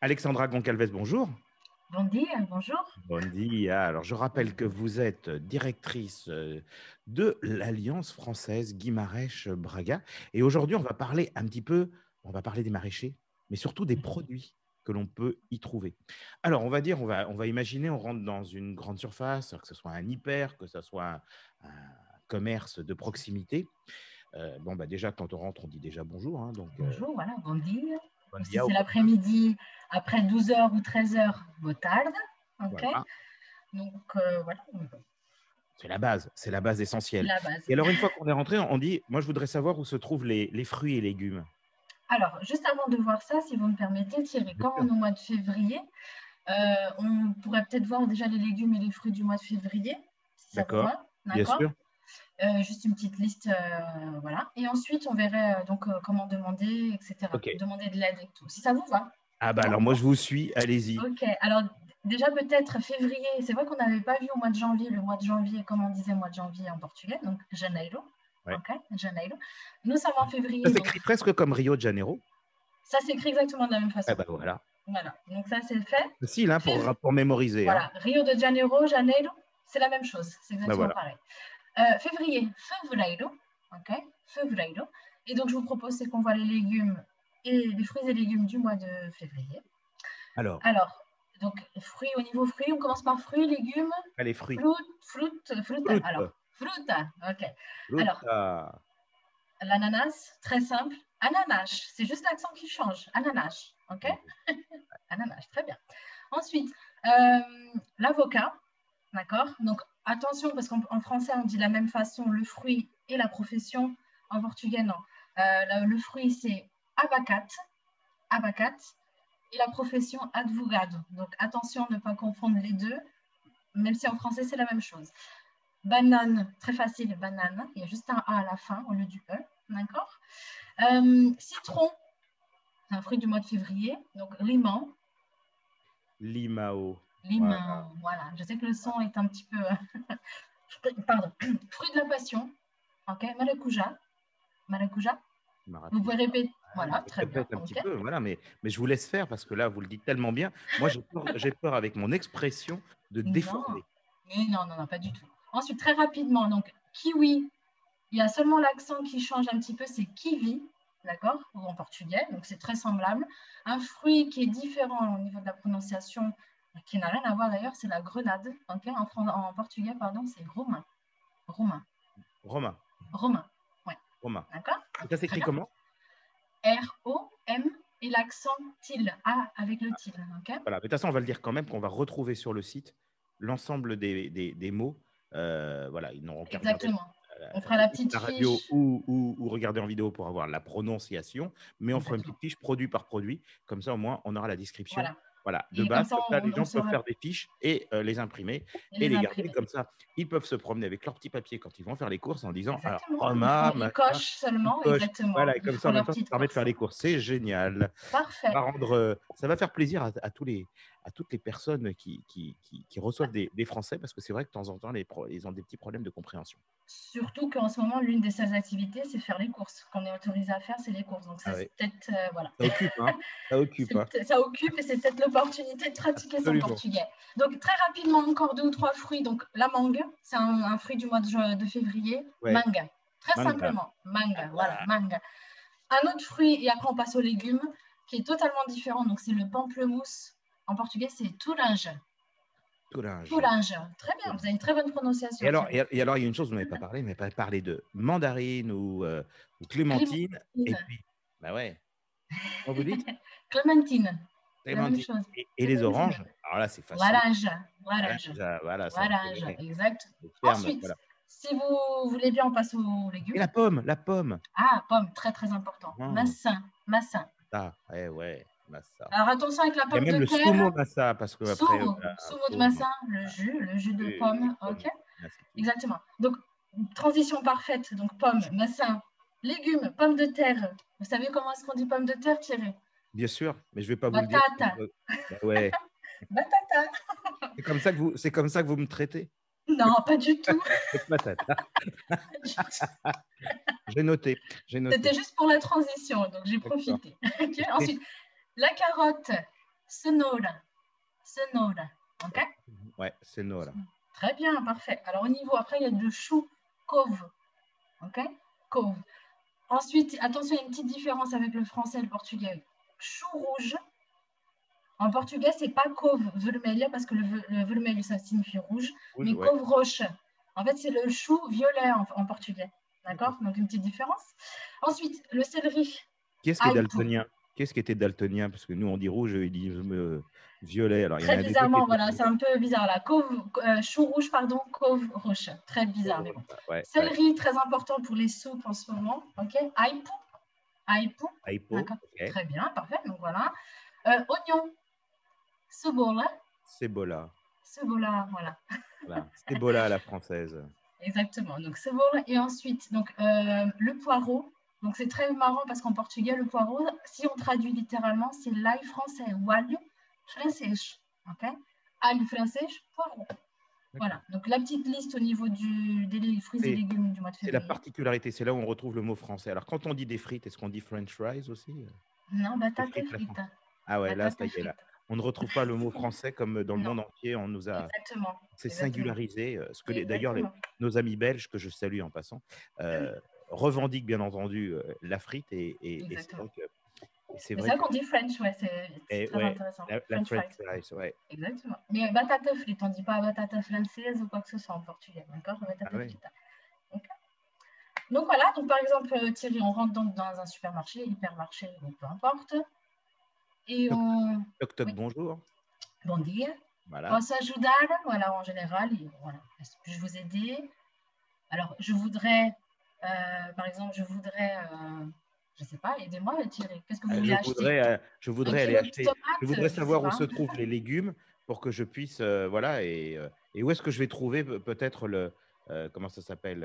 Alexandra Goncalves, bonjour. Bon dia, bonjour. Bon dia. Alors, je rappelle que vous êtes directrice de l'Alliance française Guimarães-Braga. Et aujourd'hui, on va parler un petit peu, on va parler des maraîchers, mais surtout des produits que l'on peut y trouver. Alors, on va dire, on va imaginer, on rentre dans une grande surface, que ce soit un hyper, que ce soit un commerce de proximité. Bon, bah déjà, quand on rentre, on dit déjà bonjour. Hein, donc, Bonjour, voilà, bon dia. bon Si dia, c'est l'après-midi, après 12h ou 13h, boa tarde. OK. voilà. Donc, voilà, C'est la base essentielle. la base. Et alors, une fois qu'on est rentré, on dit, moi, je voudrais savoir où se trouvent les fruits et légumes. Alors, juste avant de voir ça, si vous me permettez, Thierry, Bien comme on sûr. est au mois de février, on pourrait peut-être voir déjà les légumes et les fruits du mois de février, si ça vous D'accord, va. bien D'accord. sûr. Juste une petite liste, voilà. Et ensuite, on verrait comment demander, etc. OK. Demander de l'aide et tout. Si ça vous va, Ah bah c'est bon? alors, moi, je vous suis. Allez-y. Ok, alors déjà peut-être février, c'est vrai qu'on n'avait pas vu au mois de janvier, le mois de janvier, comme on disait mois de janvier en portugais, donc janeiro, Ouais. ok, janeiro. Nous sommes en Ça février, donc s'écrit presque comme Rio de Janeiro. ça s'écrit exactement de la même Ah façon. bah voilà. Voilà, donc ça c'est fait. Facile hein, pour mémoriser. Hein. Voilà, Rio de Janeiro, Janeiro, c'est la même chose, c'est Bah exactement voilà. pareil. Février, fevereiro, ok, fevereiro. Et donc je vous propose, c'est qu'on voit les légumes et les fruits et légumes du mois de février. Alors, Alors, donc, fruits, au niveau fruits, on commence par fruits, légumes, les fruits. fruta. Fruit. Alors, fruta, ok. Alors, Fruta. l'ananas, très simple. Ananas, c'est juste l'accent qui change. Ananas, ok. Ananas, très bien. Ensuite, l'avocat, d'accord. Donc, attention, parce qu'en français, on dit de la même façon le fruit et la profession. En portugais, non. Le fruit, c'est abacate, abacate. Et la profession advogado. Donc attention, ne pas confondre les deux, même si en français c'est la même chose. Banane, très facile, banane. Il y a juste un A à la fin au lieu du E. D'accord. Citron, c'est un fruit du mois de février. Donc limão. Limao. Voilà. Limão, voilà. Je sais que le son est un petit peu. Pardon. Fruit de la passion. Ok. Maracuja. Maracuja. Vous pouvez Maracuja. répéter. Ouais, Voilà, je très bien. répète un petit Ok. peu, voilà, mais je vous laisse faire parce que là, vous le dites tellement bien. Moi, j'ai peur avec mon expression de Non, déformer. mais non, pas du tout. Ensuite, très rapidement, donc kiwi. Il y a seulement l'accent qui change un petit peu, c'est kiwi, d'accord, ou en portugais, donc c'est très semblable. Un fruit qui est différent au niveau de la prononciation, qui n'a rien à voir d'ailleurs, c'est la grenade. Okay, en portugais, pardon, c'est romain. Romain. Romain. Romain. Ouais. Romain. D'accord. Et ça s'écrit comment? R-O-M et l'accent til, A avec le til. Okay. Voilà. Mais de toute façon, on va le dire quand même qu'on va retrouver sur le site l'ensemble des mots. Voilà, ils n'auront qu'à regarder Exactement. On fera la petite la radio fiche. ou regarder en vidéo pour avoir la prononciation, mais on fera une Exactement. petite fiche produit par produit. Comme ça, au moins, on aura la description. Voilà. Voilà, de Et comme base, ça, comme ça, les on gens peuvent saura faire des fiches et les imprimer et et les les garder. imprimer. Comme ça, ils peuvent se promener avec leur petit papier quand ils vont faire les courses en disant alors, Exactement. Roma, Ils machin, cochent ils seulement, cochent. exactement. Voilà, et Ils comme ça, font en même leur temps, ça petite permet de course. faire les courses. C'est génial. Parfait. Ça va faire plaisir à toutes les personnes qui reçoivent des Français parce que c'est vrai que de temps en temps, ils ont des petits problèmes de compréhension. Surtout qu'en ce moment, l'une des seules activités, c'est faire les courses. Qu'on est autorisé à faire, c'est les courses. Donc, Ah c'est ouais. peut-être, voilà. Ça occupe, hein. Ça occupe, hein. Ça occupe et c'est peut-être l'opportunité de pratiquer son Absolument. portugais. Donc, très rapidement, encore 2 ou 3 fruits. Donc, la mangue, c'est un fruit du mois de février. Ouais. Manga. Très Manga. simplement. Manga, voilà, manga. Un autre fruit, et après on passe aux légumes, qui est totalement différent. Donc, c'est le pamplemousse. En portugais, c'est tourange. Tourange. Tourange. Très bien, vous avez une très bonne prononciation, Et alors, Thierry. il y a une chose, vous n'avez pas parlé, mais pas parlé de mandarine ou clémentine. Et Clémentine. puis, bah ouais. Comment vous dites? Clémentine. C'est la même Clémentine. chose. Et les Clémentine. oranges? Alors là, c'est facile. Laranja. Voilà, Laranja. voilà, ça, on Laranja, connaît. exact. Le terme, Ensuite, voilà. si vous voulez bien, on passe aux Et légumes. la pomme, la pomme. Ah, pomme, très très important. Mmh. Massin, massin. Ah, ouais, massa. Alors attention avec la Il y a pomme même de le terre. sumo massa, parce que après, Sumo, sumo de sumo. massin, le jus de Et pomme, pomme, ok. ainsi de suite. Exactement. Donc, transition parfaite. Donc, pomme, massin, légumes, pommes de terre. Vous savez comment est-ce qu'on dit pomme de terre, Thierry? Bien sûr, mais je ne vais pas vous le dire. Batata. Bah ouais. Batata. C'est comme ça que vous me traitez. Non, pas du tout. Patata. J'ai noté. C'était juste pour la transition, donc j'ai D'accord. profité. Okay. Ensuite, la carotte. cenoura. Cenoura. OK? Ouais, cenoura. Très bien, parfait. Alors, au niveau, après, il y a de chou, couve. OK? Couve. Ensuite, attention, il y a une petite différence avec le français et le portugais. Chou rouge. En portugais, c'est pas couve vermelha parce que le vermelho, ça signifie rouge, Rouge, mais ouais. couve roche. En fait, c'est le chou violet en portugais. D'accord? Donc, une petite différence. Ensuite, le céleri. Qu'est-ce qui est Aipo. daltonien? Qu'est-ce qui était daltonien? Parce que nous, on dit rouge, ils disent violet. Alors, il y en Très a des deux qui bizarrement, étaient voilà, c'est un peu bizarre là. Chou rouge, pardon, couve roche. Très bizarre, mais bon. ouais, ouais. Céleri, très important pour les soupes en ce moment. OK? Aipo. Aipo. Aipo, D'accord? ok. Très bien, parfait. Donc, voilà. Oignon. Cebola. Cebola. Cebola, voilà. Voilà. Cebola à la française. Exactement. Donc, cebola. Et ensuite, donc, le poireau. Donc, c'est très marrant parce qu'en portugais, le poireau, si on traduit littéralement, c'est l'ail français ou alho français. OK? Alho français, poireau. Voilà. Donc, la petite liste au niveau des fruits et légumes du mois de C'est la février. particularité, c'est là où on retrouve le mot français. Alors, quand on dit des frites, est-ce qu'on dit French fries aussi? Non, batata frites, frite. Ah ouais, là, ça Batata y est, là. frite. On ne retrouve pas le mot français comme dans le Non. monde entier. On nous a Exactement. c'est Exactement. singularisé. Ce que d'ailleurs, Exactement. nos amis belges, que je salue en passant, revendiquent bien entendu la frite. Et c'est Exactement. vrai que c'est Mais vrai c'est vrai que qu'on dit French, ouais, c'est très ouais, intéressant. la French French fries. fries, ouais. Exactement. Mais batata frite, on ne dit pas batata française ou quoi que ce soit en portugais, d'accord? Batata Ah ouais. frita. Donc voilà, donc par exemple, Thierry, on rentre donc dans un supermarché, hypermarché, ou peu importe, et on... Toc toc, Oui, bonjour. bon dia. Voilà. Posso ajudar? Voilà, en général, voilà. Puis-je vous aider? Alors, je voudrais, par exemple, je ne sais pas, aidez-moi, Thierry. Qu'est-ce que vous voulez acheter? Je Un voudrais aller kilo de acheter. Je tomates, voudrais je ne sais savoir où pas. se trouvent les légumes pour que je puisse, voilà, et où est-ce que je vais trouver peut-être comment ça s'appelle,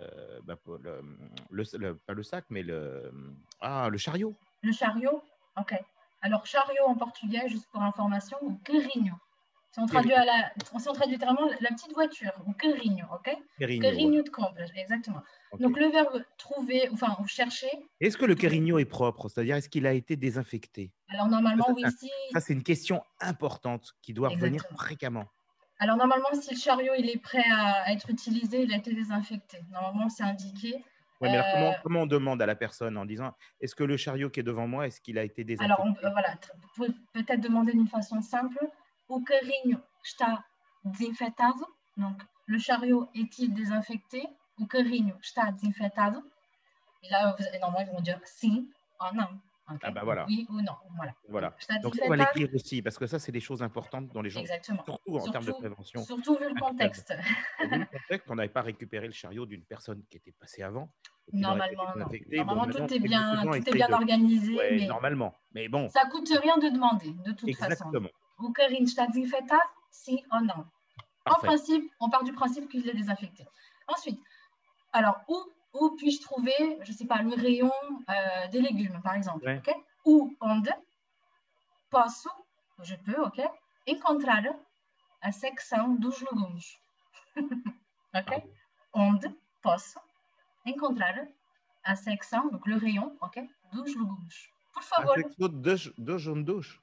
pas le sac, mais le chariot. Le chariot? Ok. Alors, chariot en portugais, juste pour information, ou carrinho. Si on traduit, si on traduit littéralement, la petite voiture, ou carrinho, ok? Querigno, Carrinho voilà. de compras, exactement. Ok. Donc, le verbe trouver, enfin, ou chercher. Est-ce que le Querigno est propre? C'est-à-dire, est-ce qu'il a été désinfecté? Alors, normalement, oui, si. Ça, c'est une question importante qui doit revenir Exactement. fréquemment. Alors, normalement, si le chariot il est prêt à être utilisé, il a été désinfecté. Normalement, c'est indiqué. Oui, mais alors comment on demande à la personne en disant, est-ce que le chariot qui est devant moi, est-ce qu'il a été désinfecté? Alors, voilà, peut-être demander d'une façon simple. O carrinho está desinfetado? Donc, le chariot est-il désinfecté? O carrinho está desinfetado? Et là, normalement, ils vont dire si ou non. Okay? Ah bah voilà. Oui ou non. Voilà. Donc, ça, on va l'écrire aussi, parce que ça, c'est des choses importantes dont les gens, Exactement. surtout en termes de prévention. Surtout vu le contexte. Vu le contexte, on n'avait pas récupéré le chariot d'une personne qui était passée avant. Normalement, non. Désinfecté. Normalement, Bon, tout est bien organisé, ouais, mais normalement. Mais bon. Ça coûte rien de demander, de toute façon. Exactement. O carrinho está desinfetado? Si ou non. En Parfait. principe, on part du principe qu'il est désinfecté. Ensuite, alors, où puis-je trouver, je ne sais pas, le rayon des légumes, par exemple, Ouais. ok? Ou onde posso, je peux, ok? Encontrar a secção dos legumes. Ok? Onde posso encontrar a secção, donc le rayon, ok? Dos legumes. Por favor. A secção dos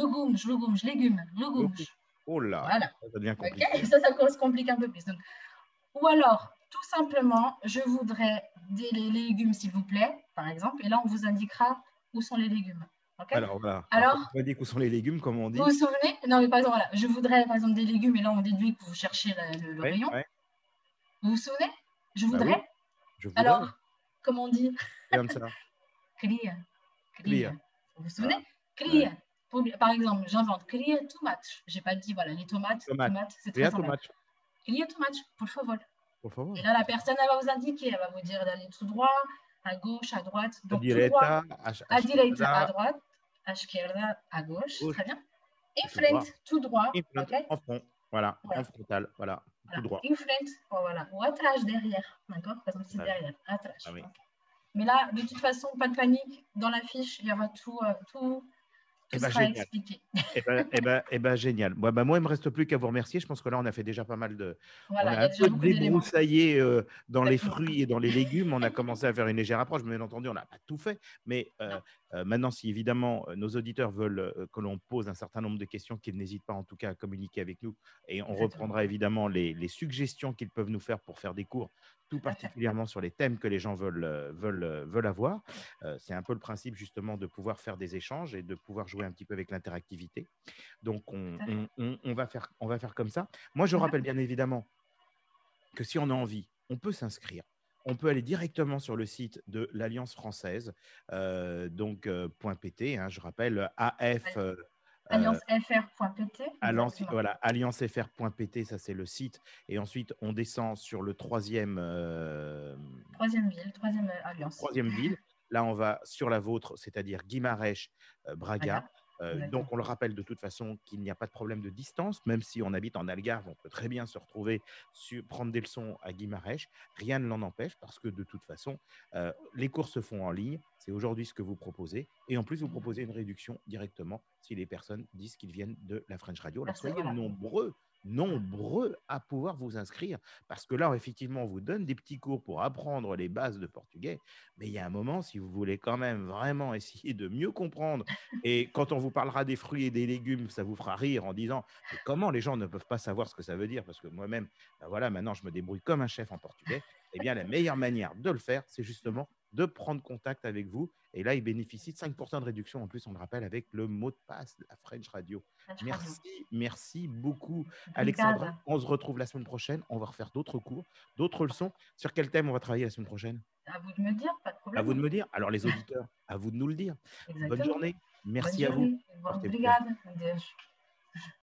légumes. Oh là, voilà. Ça devient compliqué. Okay, ça se complique un peu plus. Donc, ou alors, tout simplement, je voudrais des légumes, s'il vous plaît, par exemple, et là, on vous indiquera où sont les légumes. Okay? Alors, voilà. Alors, on dit où sont les légumes, comme on dit. Vous vous souvenez? Non, mais par exemple, voilà, je voudrais, par exemple, des légumes, et là, on déduit que vous cherchez le rayon. Ouais. Vous vous souvenez? Je voudrais. Bah oui, je voudrais. Alors, comment on dit? Comme ça. Cria. Vous vous souvenez? Voilà. Cria. Par exemple, j'invente. Cria tomate. Je n'ai pas dit, voilà, les tomates, c'est très simple. Cria tomate, pour favor. Et là, la personne, elle va vous indiquer, elle va vous dire d'aller tout droit, à gauche, à droite. Donc, tout droit, à direita, à droite, à esquerda, à gauche. Très bien. In front, tout droit. Okay? En front, voilà. En frontal, voilà. Tout droit. In front, voilà. Ou atrás, derrière. D'accord? Par exemple, c'est derrière. Atrás. Ah oui. Okay. Mais là, de toute façon, pas de panique. Dans la fiche, il y aura tout Tout sera génial. expliqué. Génial. Moi, il ne me reste plus qu'à vous remercier. Je pense que là, on a fait déjà pas mal de… On Voilà, a il y un a déjà peu beaucoup d'éléments. débroussaillé dans les Exactement. fruits et dans les légumes. On a commencé à faire une légère approche. Bien entendu, on n'a pas tout fait. Mais Non, maintenant, si évidemment nos auditeurs veulent que l'on pose un certain nombre de questions, qu'ils n'hésitent pas en tout cas à communiquer avec nous. Et on exactement. reprendra évidemment les suggestions qu'ils peuvent nous faire pour faire des cours, tout Tout à fait. particulièrement sur les thèmes que les gens veulent avoir. C'est un peu le principe justement de pouvoir faire des échanges et de pouvoir jouer un petit peu avec l'interactivité. Donc, Tout à fait. on va faire comme ça. Moi, je Mhm. rappelle bien évidemment que si on a envie, on peut s'inscrire. On peut aller directement sur le site de l'Alliance française, .pt, hein, je rappelle, AF, Alliancefr.pt, exactement. voilà, alliancefr.pt, ça c'est le site. Et ensuite, on descend sur le Troisième ville, troisième alliance. troisième ville. Là, on va sur la vôtre, c'est-à-dire Guimarães, Braga. Braga, Donc, exactement. on le rappelle de toute façon qu'il n'y a pas de problème de distance, même si on habite en Algarve, on peut très bien se retrouver, prendre des leçons à Guimarães. Rien ne l'en empêche parce que de toute façon, les cours se font en ligne. C'est aujourd'hui ce que vous proposez. Et en plus, vous proposez une réduction directement si les personnes disent qu'ils viennent de la French Radio. Alors, soyez Voilà. nombreux à pouvoir vous inscrire parce que là, effectivement, on vous donne des petits cours pour apprendre les bases de portugais. Mais il y a un moment, si vous voulez quand même vraiment essayer de mieux comprendre, et quand on vous parlera des fruits et des légumes, ça vous fera rire en disant mais comment les gens ne peuvent pas savoir ce que ça veut dire? Parce que moi-même, voilà, maintenant, je me débrouille comme un chef en portugais. Eh bien, la meilleure manière de le faire, c'est justement de prendre contact avec vous. Et là, il bénéficie de 5% de réduction. En plus, on le rappelle avec le mot de passe de la French Radio. French Radio. Merci beaucoup, Alexandra. Obrigada. On se retrouve la semaine prochaine. On va refaire d'autres cours, d'autres leçons. Sur quel thème on va travailler la semaine prochaine? À vous de me dire, pas de À vous de problème. me dire. Alors, les auditeurs, à vous de nous le dire. Bonne Exactement. journée. Bonne Merci à vous. journée. Portez-vous bien. Obrigada. Adeus.